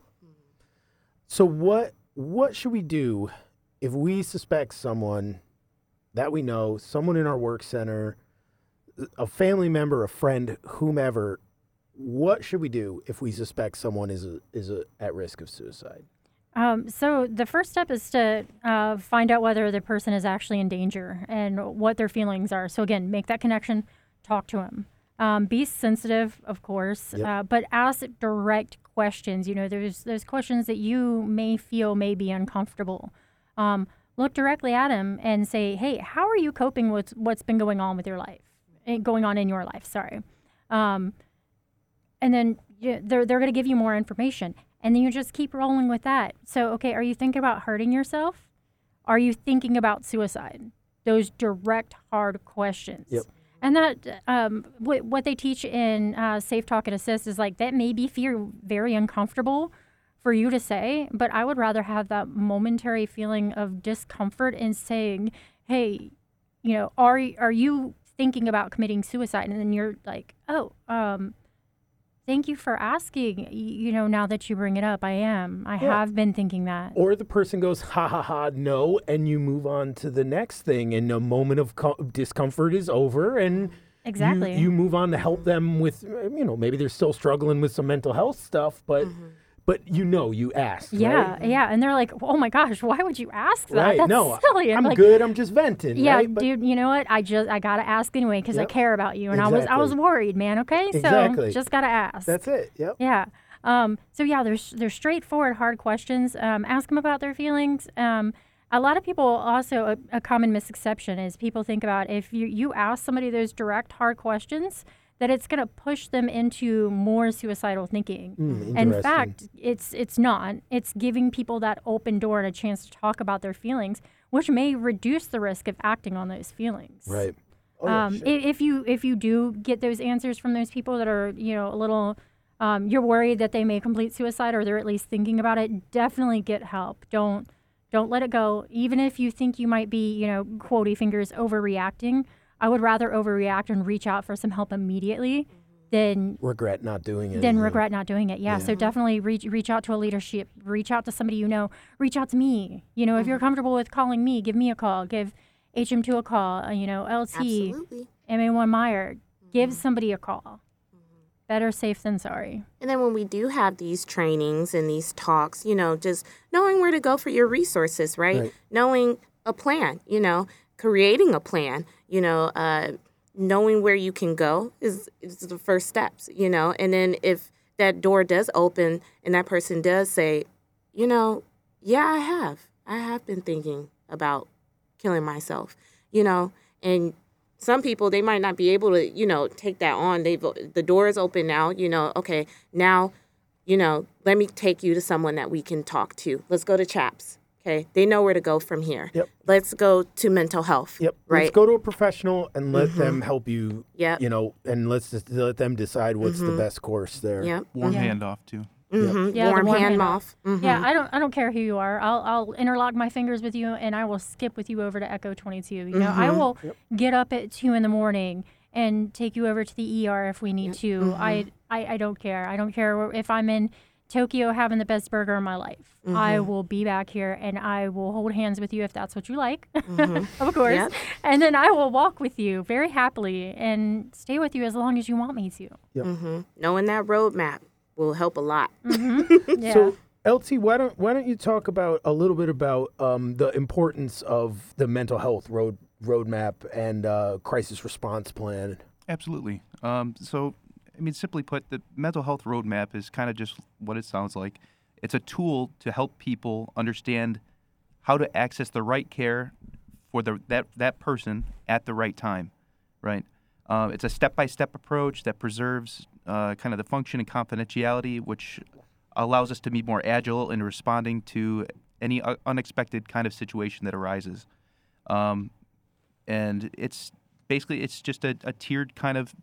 So what what should we do if we suspect someone that we know, someone in our work center, a family member, a friend, whomever? What should we do if we suspect someone is a, is a, at risk of suicide? Um, so the first step is to uh, find out whether the person is actually in danger and what their feelings are. So again, make that connection, talk to them. Um, be sensitive, of course, Yep. uh, but ask direct questions. You know, there's there's questions that you may feel may be uncomfortable. Um, look directly at him and say, "Hey, how are you coping with what's been going on with your life, eh, going on in your life?" Sorry, um, and then you, they're they're going to give you more information, and then you just keep rolling with that. So, okay, are you thinking about hurting yourself? Are you thinking about suicide? Those direct, hard questions. Yep. And that, um, what, what they teach in uh, Safe Talk and Assist is like that may be feel very uncomfortable for you to say, but I would rather have that momentary feeling of discomfort in saying, hey, you know, are are you thinking about committing suicide? And then you're like, oh, um, thank you for asking. You know, now that you bring it up, I am. I Yeah. have been thinking that. Or the person goes, ha ha ha, no, and you move on to the next thing, and a moment of co- discomfort is over, and Exactly. you, you move on to help them with, you know, maybe they're still struggling with some mental health stuff, but but you know, you asked. Yeah, right? yeah. And they're like, oh my gosh, why would you ask that? Right. That's No, silly. And I'm like, good. I'm just venting. Yeah, right? But- dude, you know what? I just I gotta ask anyway because Yep. I care about you, and I was I was Exactly. worried, man. Okay, so Exactly. just gotta ask. That's it. Yep. Yeah. Um, so yeah, there's there's straightforward, hard questions. Um, ask them about their feelings. Um, a lot of people also a, a common misconception is people think about if you you ask somebody those direct, hard questions, that it's going to push them into more suicidal thinking. Mm, In interesting. fact, it's it's not. It's giving people that open door and a chance to talk about their feelings, which may reduce the risk of acting on those feelings. Right. Oh, yeah, Um, sure. i- if you if you do get those answers from those people that are, you know, a little, um, you're worried that they may complete suicide or they're at least thinking about it, definitely get help. Don't don't let it go. Even if you think you might be, you know, quotey fingers overreacting, I would rather overreact and reach out for some help immediately than regret not doing it. than regret not doing it. Yeah, so definitely reach reach out to a leadership, reach out to somebody you know, reach out to me. You know, if you're comfortable with calling me, give me a call, give H M two a call, uh, you know, L T, Absolutely. M A one Meyer, give somebody a call. Better safe than sorry. And then when we do have these trainings and these talks, you know, just knowing where to go for your resources, right? Right. Knowing a plan, you know, creating a plan, you know, uh, knowing where you can go is, is the first steps, you know. And then if that door does open and that person does say, you know, yeah, I have. I have been thinking about killing myself, you know, and some people, they might not be able to, you know, take that on. They've, the door is open now, you know, okay, now, you know, let me take you to someone that we can talk to. Let's go to CHAPS, okay? They know where to go from here. Yep. Let's go to mental health, Yep. right? Let's go to a professional and let them help you. Yep. You know, and let's just let them decide what's the best course there. Yep. Warm Yeah. handoff too. Mm-hmm. Yeah, the warm warm hand handoff. off. Mm-hmm. Yeah, I don't I don't care who you are. I'll I'll interlock my fingers with you and I will skip with you over to Echo twenty-two. You know, I will get up at two in the morning and take you over to the E R if we need to. I, I I don't care. I don't care if I'm in Tokyo having the best burger of my life. I will be back here and I will hold hands with you if that's what you like, of course. Yep. And then I will walk with you very happily and stay with you as long as you want me to. Mm-hmm. Knowing that roadmap will help a lot. Yeah. So, L T, why don't why don't you talk about a little bit about um, the importance of the mental health road roadmap and uh, crisis response plan? Absolutely. Um, so, I mean, simply put, the mental health roadmap is kind of just what it sounds like. It's a tool to help people understand how to access the right care for the that that person at the right time, right? Uh, it's a step-by-step approach that preserves uh, kind of the function and confidentiality, which allows us to be more agile in responding to any uh, unexpected kind of situation that arises. Um, and it's basically it's just a, a tiered kind of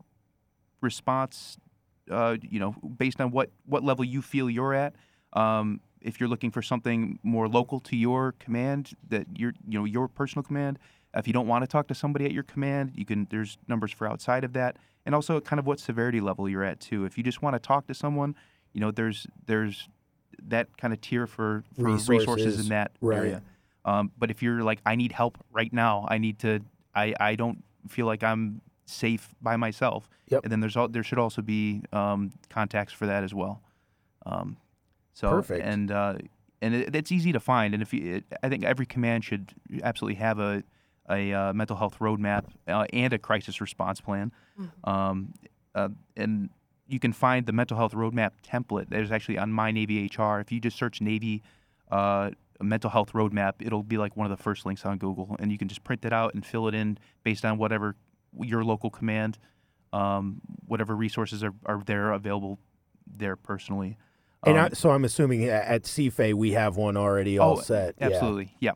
response, uh, you know, based on what, what level you feel you're at. Um, if you're looking for something more local to your command, that your you know your personal command. If you don't want to talk to somebody at your command, you can. There's numbers for outside of that, and also kind of what severity level you're at too. If you just want to talk to someone, you know, there's there's that kind of tier for, for resources. Resources, in that right. area. Um, but if you're like, I need help right now. I need to. I, I don't feel like I'm safe by myself. Yep. And then there's all, there should also be um, contacts for that as well. Um, so Perfect. and uh, and it, it's easy to find. And if you, it, I think every command should absolutely have a a uh, mental health roadmap uh, and a crisis response plan. Um, uh, and you can find the mental health roadmap template. There's actually on My Navy H R. If you just search Navy uh, mental health roadmap, it'll be like one of the first links on Google, and you can just print it out and fill it in based on whatever your local command, um, whatever resources are, are there available there personally. And Um, I, so I'm assuming a- at C F A we have one already all Oh, set. Yeah. Absolutely, yeah.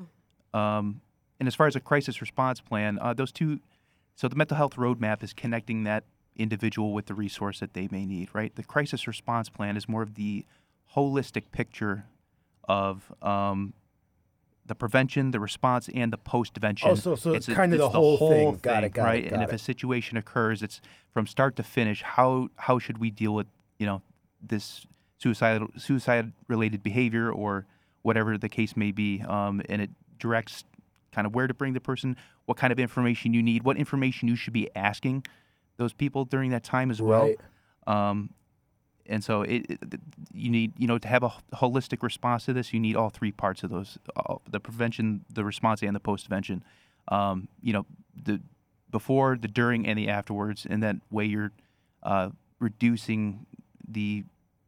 Um, and as far as a crisis response plan, uh, those two, so the mental health roadmap is connecting that individual with the resource that they may need, right? The crisis response plan is more of the holistic picture of um, the prevention, the response, and the post-prevention. Oh, so, so it's, a- kind of it's the whole thing. thing, Got it, got it, right? got and if it. a situation occurs, it's from start to finish. How how should we deal with you know this suicide suicide related behavior or whatever the case may be? Um, and it directs kind of where to bring the person, what kind of information you need, what information you should be asking those people during that time as well. Right. Um, and so it, it, you need, you know, to have a holistic response to this, you need all three parts of those, uh, the prevention, the response, and the post-prevention. Um, you know, the before, the during, and the afterwards. And that way you're uh, reducing the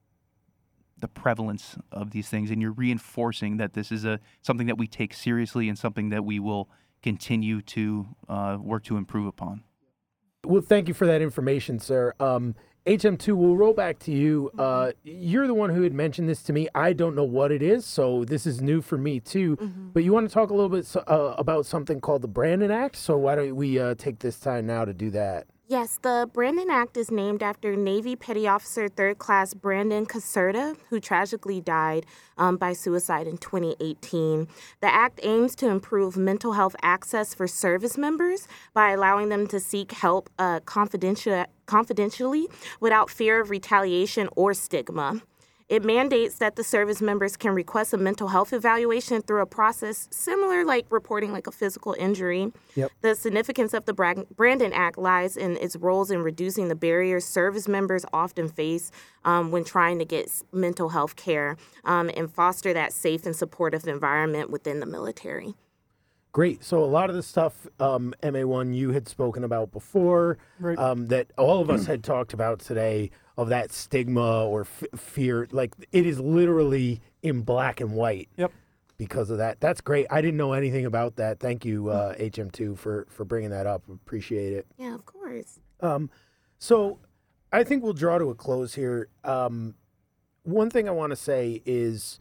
the prevalence of these things, and you're reinforcing that this is a something that we take seriously and something that we will continue to uh, work to improve upon. Well, thank you for that information, sir. Um, H M two, we'll roll back to you. Uh, you're the one who had mentioned this to me. I don't know what it is, so this is new for me too. Mm-hmm. But you want to talk a little bit so- uh, about something called the Brandon Act? So why don't we uh, take this time now to do that? Yes, the Brandon Act is named after Navy Petty Officer Third Class Brandon Caserta, who tragically died um, by suicide in twenty eighteen. The act aims to improve mental health access for service members by allowing them to seek help uh, confidential, confidentially without fear of retaliation or stigma. It mandates that the service members can request a mental health evaluation through a process similar like reporting like a physical injury. Yep. The significance of the Bra- Brandon Act lies in its roles in reducing the barriers service members often face um, when trying to get s- mental health care um, and foster that safe and supportive environment within the military. Great. So a lot of the stuff, um, M A one, you had spoken about before, Right. um, that all of us had talked about today, of that stigma or f- fear. Like, it is literally in black and white. Yep. Because of that. That's great. I didn't know anything about that. Thank you, uh, H M two, for, for bringing that up. Appreciate it. Yeah, of course. Um, so I think we'll draw to a close here. Um, one thing I want to say is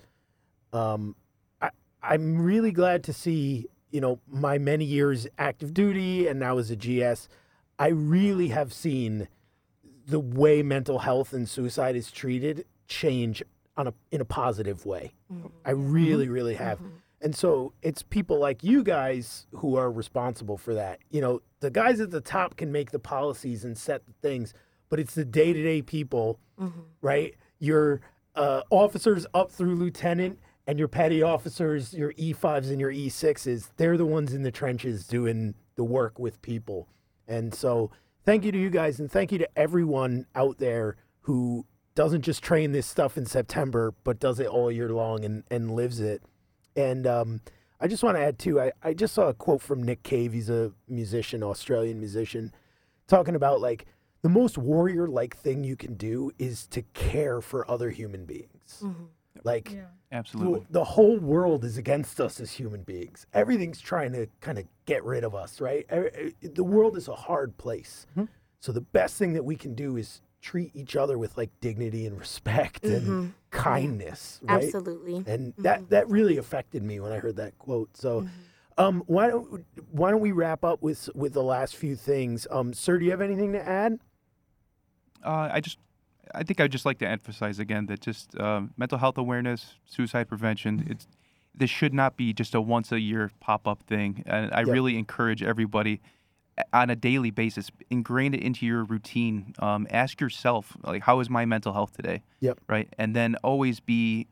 um, I, I'm really glad to see, you know, my many years active duty and now as a G S, I really have seen the way mental health and suicide is treated change on a in a positive way. Mm-hmm. I really, really have. Mhm. And so it's people like you guys who are responsible for that. You know, the guys at the top can make the policies and set the things, but it's the day-to-day people, Mm-hmm. right? Your uh, officers up through lieutenant and your petty officers, your E fives and your E sixes, they're the ones in the trenches doing the work with people. And so thank you to you guys, and thank you to everyone out there who doesn't just train this stuff in September, but does it all year long and, and lives it. And um, I just want to add, too, I, I just saw a quote from Nick Cave. He's a musician, Australian musician, talking about, like, the most warrior-like thing you can do is to care for other human beings. Mm-hmm. Like, Yeah. Absolutely. the, the whole world is against us as human beings. Everything's trying to kind of get rid of us, right? Every- The world is a hard place. Mhm. So the best thing that we can do is treat each other with, like, dignity and respect Mhm. and kindness, right? Absolutely. And that, that really affected me when I heard that quote. So Mhm. um, why don't why don't we wrap up with with the last few things? Um, sir, do you have anything to add? Uh, I just, I think I'd just like to emphasize again that just um, mental health awareness, suicide prevention, it's this should not be just a once a year pop up thing. And I Yep. really encourage everybody on a daily basis, ingrain it into your routine. Um, ask yourself, like, how is my mental health today? Yep. Right. And then always be,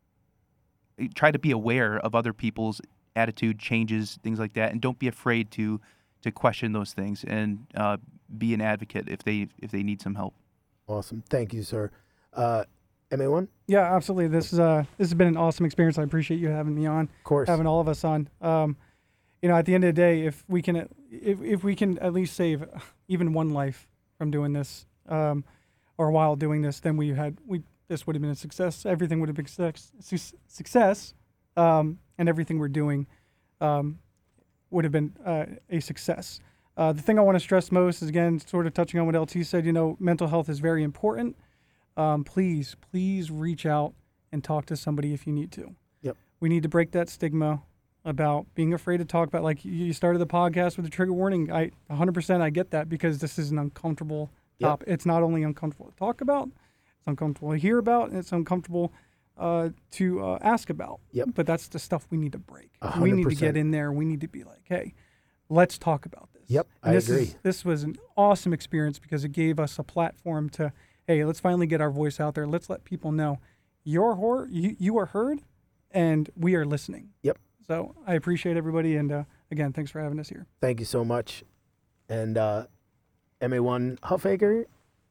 try to be aware of other people's attitude changes, things like that. And don't be afraid to, to question those things and uh, be an advocate if they, if they need some help. Awesome. Thank you, sir. Uh, M A one? Yeah, absolutely. This is uh this has been an awesome experience. I appreciate you having me on, Of course. having all of us on. Um, you know, at the end of the day, if we can, if if we can at least save even one life from doing this, um, or while doing this, then we had we this would have been a success. Everything would have been success, su- success, um, and everything we're doing, um, would have been uh, a success. Uh, the thing I want to stress most is, again, sort of touching on what L T said, you know, mental health is very important. Um, please, please reach out and talk to somebody if you need to. Yep. We need to break that stigma about being afraid to talk about, like you started the podcast with a trigger warning. I one hundred percent I get that, because this is an uncomfortable Yep. topic. It's not only uncomfortable to talk about, it's uncomfortable to hear about, and it's uncomfortable uh, to uh, ask about. Yep. But that's the stuff we need to break. one We hundred need to percent. get in there. We need to be like, hey, let's talk about this. Yep, And I this agree. Is, this was an awesome experience because it gave us a platform to, hey, let's finally get our voice out there. Let's let people know your horror, you, you are heard, and we are listening. Yep. So I appreciate everybody, and uh, again, thanks for having us here. Thank you so much. And uh, M A one Huffaker,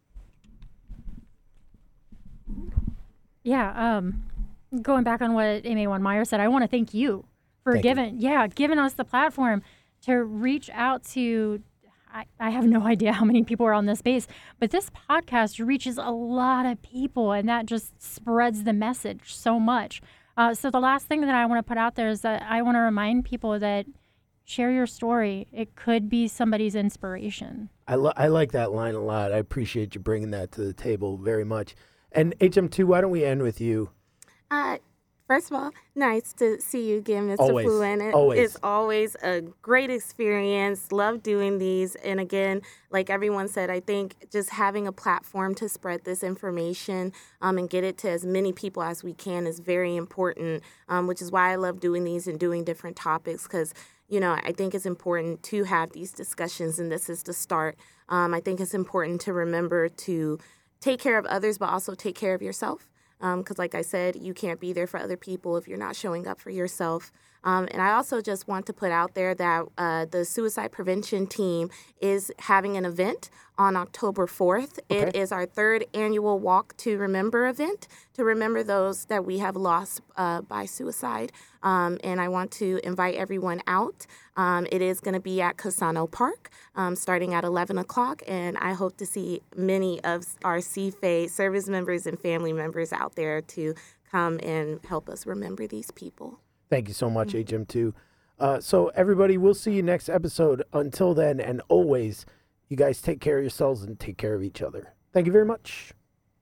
Yeah, um, going back on what M A one Meyer said, I want to thank you for Thank you. giving, yeah, giving us the platform to reach out to. I, I have no idea how many people are on this base, but this podcast reaches a lot of people, and that just spreads the message so much. Uh, so the last thing that I want to put out there is that I want to remind people that share your story. It could be somebody's inspiration. I, lo- I like that line a lot. I appreciate you bringing that to the table very much. And H M two, why don't we end with you? Uh, first of all, nice to see you again, Mister Always, Fluen. It always. is always a great experience. Love doing these. And again, like everyone said, I think just having a platform to spread this information um, and get it to as many people as we can is very important, um, which is why I love doing these and doing different topics because, you know, I think it's important to have these discussions, and this is the start. Um, I think it's important to remember to take care of others, but also take care of yourself. Because, um, like I said, you can't be there for other people if you're not showing up for yourself. Um, and I also just want to put out there that uh, the suicide prevention team is having an event on October fourth. It Okay. is our third annual Walk to Remember event to remember those that we have lost uh, by suicide. Um, and I want to invite everyone out. Um, it is going to be at Cassano Park um, starting at eleven o'clock. And I hope to see many of our C F A service members and family members out there to come and help us remember these people. Thank you so much, H M two. Uh, so, everybody, we'll see you next episode. Until then, and always, you guys take care of yourselves and take care of each other. Thank you very much.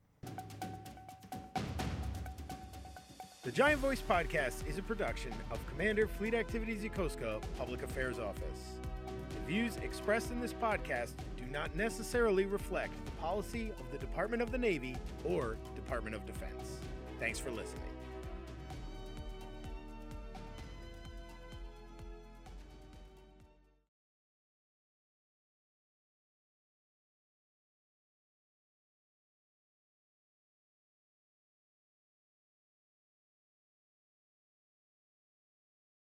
The Giant Voice Podcast is a production of Commander Fleet Activities Yokosuka Public Affairs Office. The views expressed in this podcast do not necessarily reflect the policy of the Department of the Navy or Department of Defense. Thanks for listening.